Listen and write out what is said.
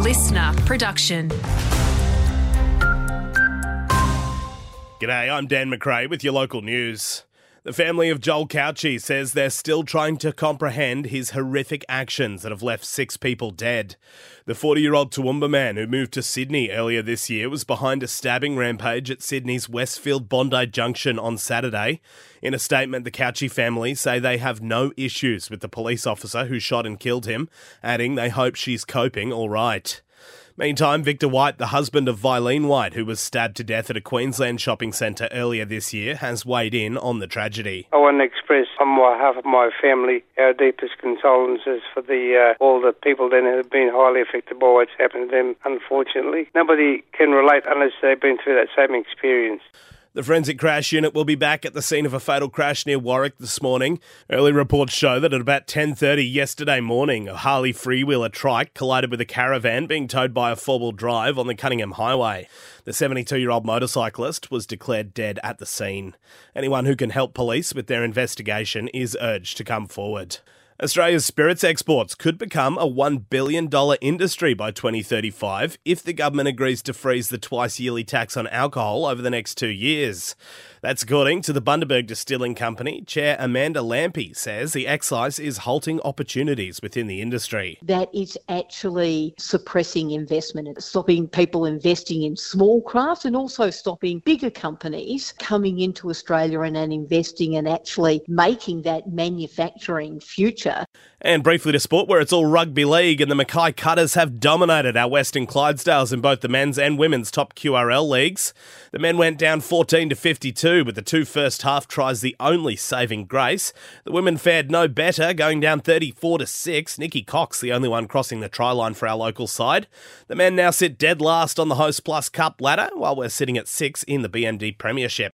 listener production. G'day, I'm Dan McRae with your local news. The family of Joel Cauchi says they're still trying to comprehend his horrific actions that have left 6 people dead. The 40-year-old Toowoomba man who moved to Sydney earlier this year was behind a stabbing rampage at Sydney's Westfield Bondi Junction on Saturday. In a statement, the Cauchi family say they have no issues with the police officer who shot and killed him, adding they hope she's coping all right. Meantime, Victor White, the husband of Vilene White, who was stabbed to death at a Queensland shopping centre earlier this year, has weighed in on the tragedy. I want to express on behalf of my family our deepest condolences for all the people that have been highly affected by what's happened to them, unfortunately. Nobody can relate unless they've been through that same experience. The Forensic Crash Unit will be back at the scene of a fatal crash near Warwick this morning. Early reports show that at about 10:30 yesterday morning, a Harley freewheeler trike collided with a caravan being towed by a four-wheel drive on the Cunningham Highway. The 72-year-old motorcyclist was declared dead at the scene. Anyone who can help police with their investigation is urged to come forward. Australia's spirits exports could become a $1 billion industry by 2035 if the government agrees to freeze the twice-yearly tax on alcohol over the next 2 years. That's according to the Bundaberg Distilling Company. Chair Amanda Lampe says the excise is halting opportunities within the industry. That is actually suppressing investment, stopping people investing in small craft and also stopping bigger companies coming into Australia and investing and actually making that manufacturing future. And briefly to sport, where it's all rugby league, and the Mackay Cutters have dominated our Western Clydesdales in both the men's and women's top QRL leagues. The men went down 14-52, with the 2 first half tries the only saving grace. The women fared no better, going down 34-6. Nikki Cox, the only one crossing the try line for our local side. The men now sit dead last on the Host Plus Cup ladder, while we're sitting at 6 in the BND Premiership.